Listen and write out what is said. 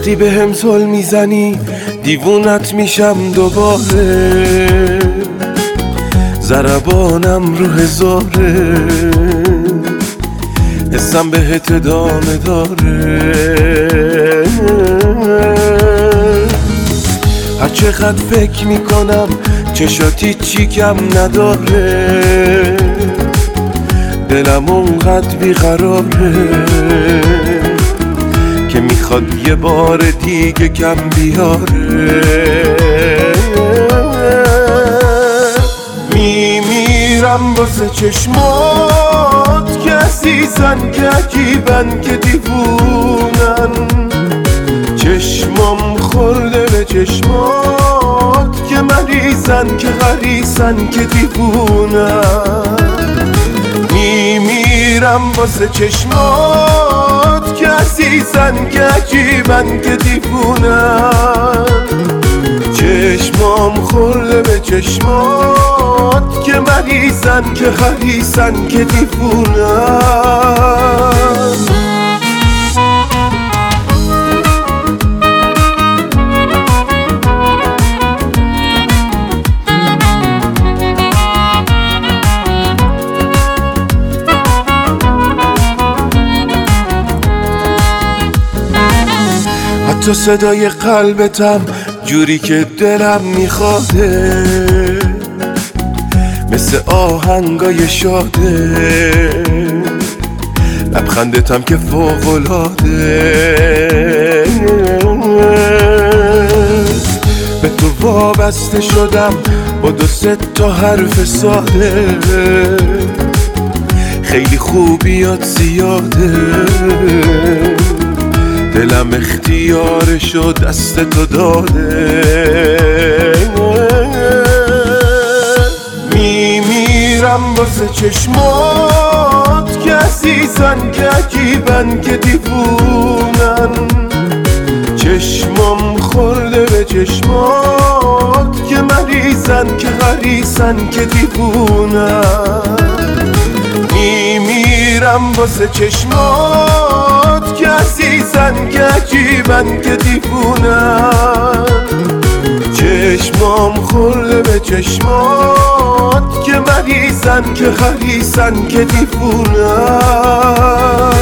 وقتی به هم زل میزنی دیوونت میشم دوباره، ضربانم رو هزاره، حسم بهت ادامه داره. هر چقدر فکر میکنم چشاتی چی کم نداره، دلم اونقدر بیقراره که میخواد یه بار دیگه کم بیاره. میمیرم واسه چشمات که عزیزن، که عجیبن، که دیوونن. چشمام خورده به چشمات که مریضن، که غریسن، که دیوونن. میمیرم واسه چشمات که عزیزن، که عجیبن، که دیوونن. چشمام خورده به چشمات که مریضن، که غریسن، که دیوونن. حتی صدای قلبتم جوری که دلم میخواده، مثل آهنگای شاده. لبخندتم که فوق‌العاده، به تو وابسته شدم با 2-3 تا حرف ساده. خیلی خوبیات زیاده، دلم اختیارشو دست تو داده. میمیرم واسه چشمات که عزیزن، که عجیبن، که دیوونن. چشمام خورده به چشمات که مریضن، که غریسن، که دیوونن. میمیرم واسه چشمات که عزیزن، که عجیبن، که دیوونن. چشمام خورده به چشمات که مریضن، که غریسن، که دیوونن.